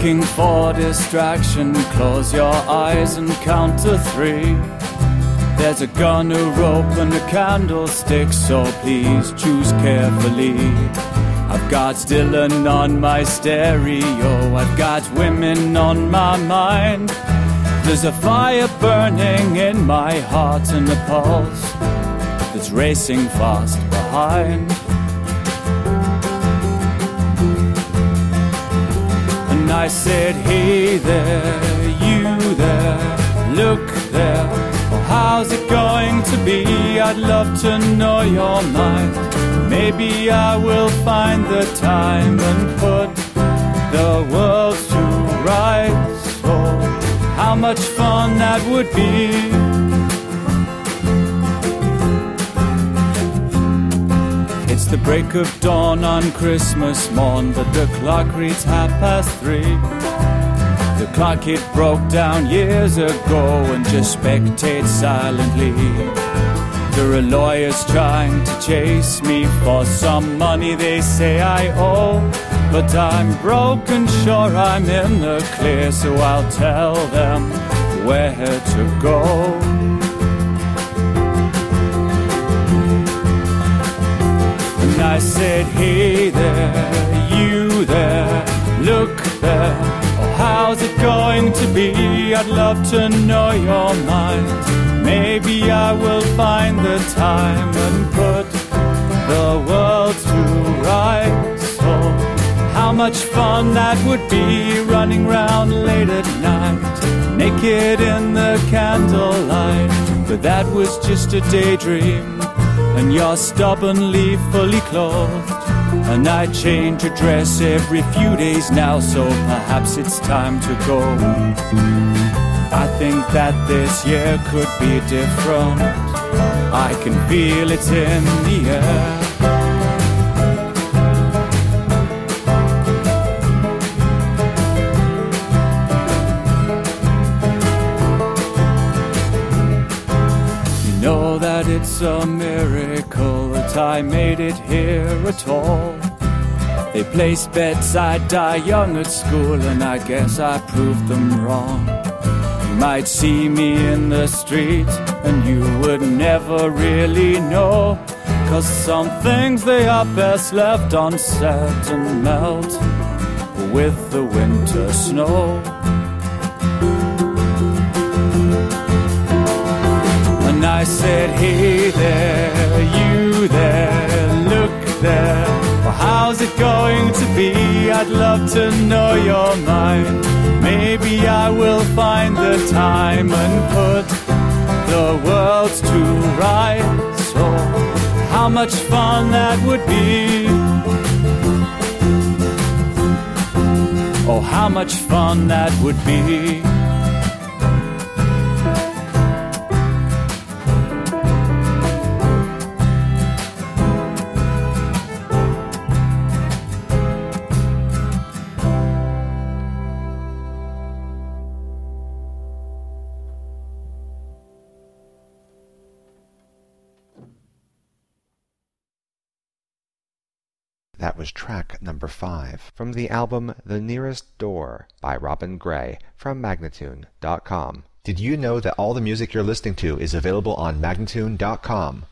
looking for distraction, close your eyes and count to 3. There's a gun, a rope and a candlestick, so please choose carefully. I've got Dylan on my stereo, I've got women on my mind. There's a fire burning in my heart and a pulse that's racing fast behind. And I said, hey there, you there, look there. Oh, how's it going to be? I'd love to know your mind. Maybe I will find the time and put the world to rights. Oh, how much fun that would be. It's the break of dawn on Christmas morn, but the clock reads 3:30. The clock, it broke down years ago, and just spectate silently. There are lawyers trying to chase me for some money they say I owe, but I'm broke and sure I'm in the clear, so I'll tell them where to go. And I said, hey there, you there, look there. Oh, how's it going to be? I'd love to know your mind. Maybe I will find the time and put the world to rights. Oh, how much fun that would be, running round late at night, naked in the candlelight. But that was just a daydream, and you're stubbornly fully clothed. And I change your dress every few days now, so perhaps it's time to go. I think that this year could be different. I can feel it in the air. You know that it's a miracle that I made it here at all. They placed bedside die young at school, and I guess I proved them wrong. You might see me in the street and you would never really know, 'cause some things they are best left unsaid and melt with the winter snow. And I said, hey there, you there, look there. Well, how's it going to be? I'd love to know your mind. Maybe I will find the time and put the world to rights. Oh, how much fun that would be. Oh, how much fun that would be. That was track number 5 from the album The Nearest Door by Robin Gray from Magnatune.com. Did you know that all the music you're listening to is available on Magnatune.com?